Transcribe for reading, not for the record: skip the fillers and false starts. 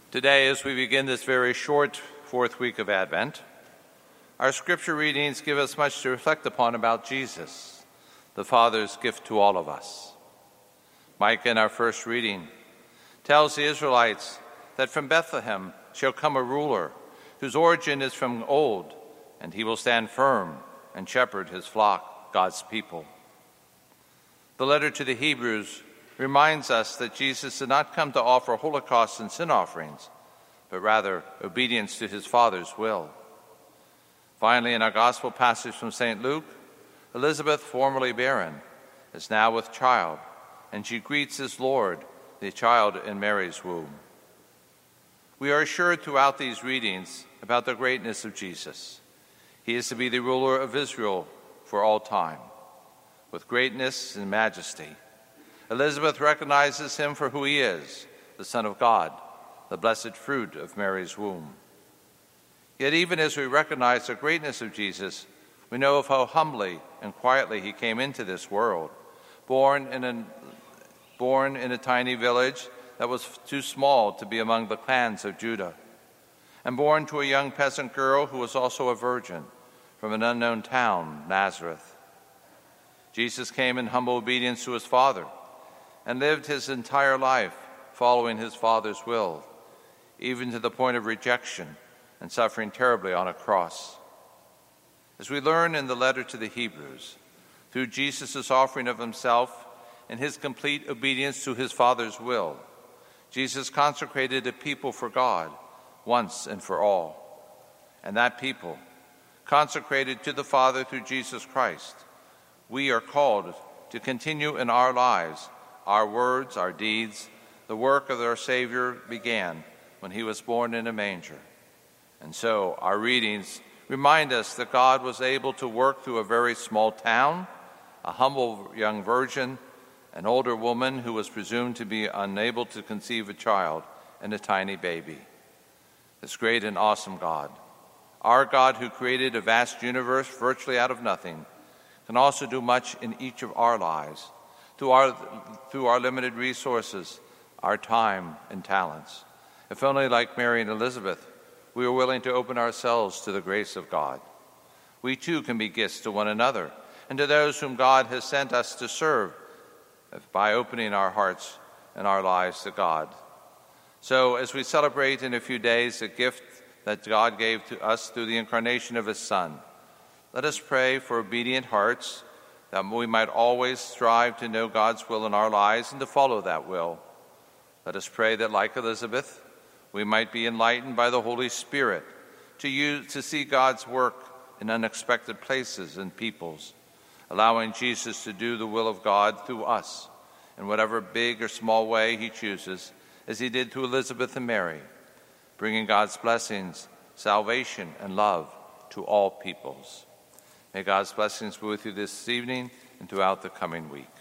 Today, as we begin this very short fourth week of Advent, our scripture readings give us much to reflect upon about Jesus, the Father's gift to all of us. Micah, in our first reading, tells the Israelites that from Bethlehem shall come a ruler whose origin is from old, and he will stand firm and shepherd his flock, God's people. The letter to the Hebrews reminds us that Jesus did not come to offer holocausts and sin offerings, but rather obedience to his Father's will. Finally, in our gospel passage from St. Luke, Elizabeth, formerly barren, is now with child, and she greets as Lord, the child in Mary's womb. We are assured throughout these readings about the greatness of Jesus. He is to be the ruler of Israel for all time, with greatness and majesty. Elizabeth recognizes him for who he is, the Son of God, the blessed fruit of Mary's womb. Yet even as we recognize the greatness of Jesus, we know of how humbly and quietly he came into this world, born in a tiny village that was too small to be among the clans of Judah, and born to a young peasant girl who was also a virgin from an unknown town, Nazareth. Jesus came in humble obedience to his Father and lived his entire life following his Father's will, even to the point of rejection and suffering terribly on a cross. As we learn in the letter to the Hebrews, through Jesus' offering of himself and his complete obedience to his Father's will, Jesus consecrated a people for God once and for all. And that people, consecrated to the Father through Jesus Christ, we are called to continue in our lives, our words, our deeds. The work of our Savior began when he was born in a manger. And so our readings remind us that God was able to work through a very small town, a humble young virgin, an older woman who was presumed to be unable to conceive a child, and a tiny baby. This great and awesome God, our God who created a vast universe virtually out of nothing, can also do much in each of our lives through our limited resources, our time and talents. If only, like Mary and Elizabeth, we are willing to open ourselves to the grace of God, we too can be gifts to one another and to those whom God has sent us to serve by opening our hearts and our lives to God. So as we celebrate in a few days the gift that God gave to us through the incarnation of his Son, let us pray for obedient hearts, that we might always strive to know God's will in our lives and to follow that will. Let us pray that, like Elizabeth, we might be enlightened by the Holy Spirit to see God's work in unexpected places and peoples, allowing Jesus to do the will of God through us in whatever big or small way he chooses, as he did to Elizabeth and Mary, bringing God's blessings, salvation, and love to all peoples. May God's blessings be with you this evening and throughout the coming week.